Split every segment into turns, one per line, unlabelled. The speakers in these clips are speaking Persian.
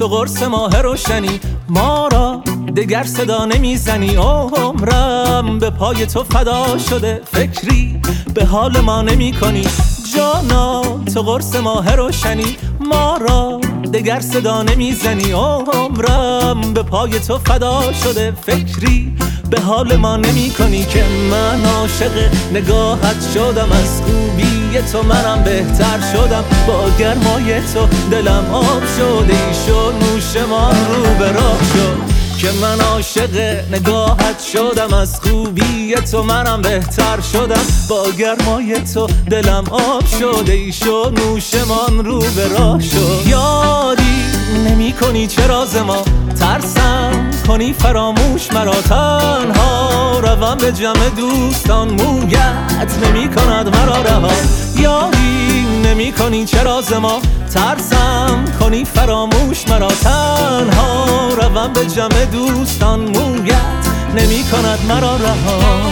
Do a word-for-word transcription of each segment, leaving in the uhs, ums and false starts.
قرص ماه روشنی، ما را دگر صدا نمیزنی. عمرم به پای تو فدا شده، فکری به حال ما نمی کنی. جانا تو قرص ماه روشنی، ما را دگر صدا نمیزنی. عمرم به پای تو فدا شده، فکری به حال ما نمی کنی. که من عاشق نگاهت شدم، از خوبی تو منم بهتر شدم. با گرمای تو دلم آب شده، ایشو نوشمان رو به راه شد. که من عاشق نگاهت شدم، از خوبی تو منم بهتر شدم. با گرمای تو دلم آب شده، ایشو نوشمان رو به راه شد. یادی نمی کنی چه راز ما، ترسم کنی فراموش مرا. تنها روم به جمع دوستان، مویت نمی کند مرا رها. یادی نمی کنی چه راز ما، ترسم کنی فراموش مرا. تنها روم به جمع دوستان، مویت نمی کند مرا رها.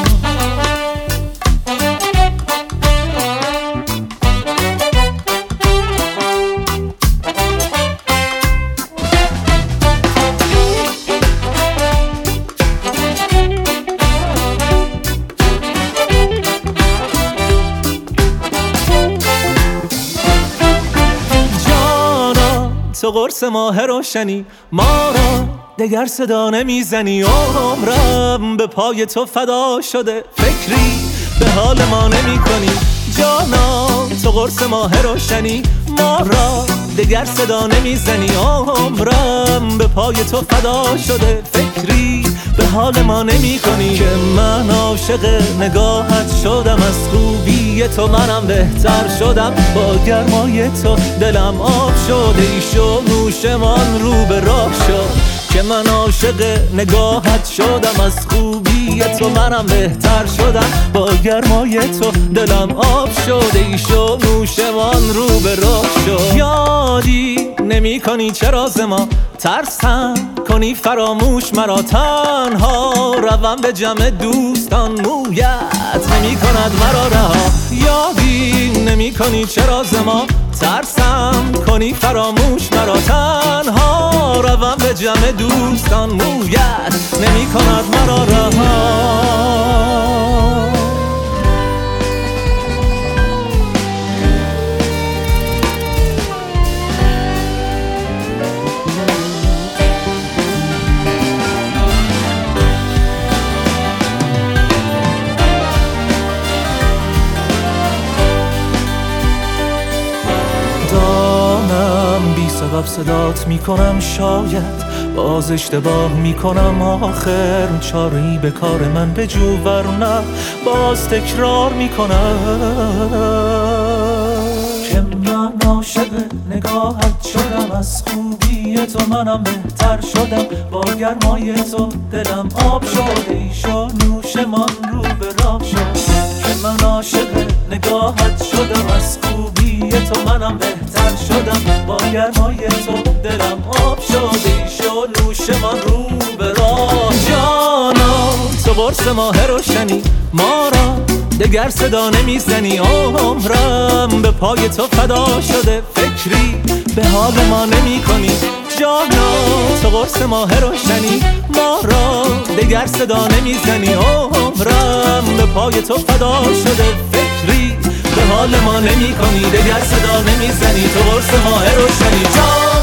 تو قرص ماه روشنی، ما را دگر صدا نمیزنی. عمرم به پای تو فدا شده، فکری به حال ما نمی کنی. جانا تو قرص ماه روشنی، ما را دگر صدا نمیزنی. عمرم به پای تو فدا شده، فکری به حال ما نمی کنی. که من عاشق نگاهت شدم، از خوبی تو منم بهتر شدم. با گرمای تو دلم آب شده، ایشو نوشمان رو به راه شد. که من عاشق نگاهت شدم، از خوبی تو منم بهتر شدم. با گرمای تو دلم آب شده، ایشو نوشمان رو به راه شد. یادی نمی کنی چه راز ما، ترسم کنی فراموش مرا. تنها روم به جمع دوستان، مویت نمی کند مرا رها. یادی نمی کنی چه راز ما، ترسم کنی فراموش مرا. تنها روم به جمع دوستان، مویت نمی کند مرا رها. بی سبب صدات میکنم، شاید باز اشتباه میکنم. آخر چاری به کار من بجو، ورنه باز تکرار میکنم. که من عاشق نگاهت شدم، از خوبی تو منم بهتر شدم. با گرمای تو دلم آب شده، ایشو نوشمان رو به راه شد. که من عاشق نگاهت شدم، از خوبی تو منم بهتر شدم. با گرمای تو دلم آب شده، ایشو نوشمان رو به راه. جانا تو قرص ماه روشنی، ما را دگر صدا نمیزنی. عمرم به پای تو فدا شده، فکری به حال ما نمی کنی. جانا تو قرص ماه روشنی، ما را دگر صدا نمیزنی. عمرم به پای تو فدا شده، فکری به حال ما نمی کنی. دگر صدا نمیزنی، تو قرص ماه روشنی.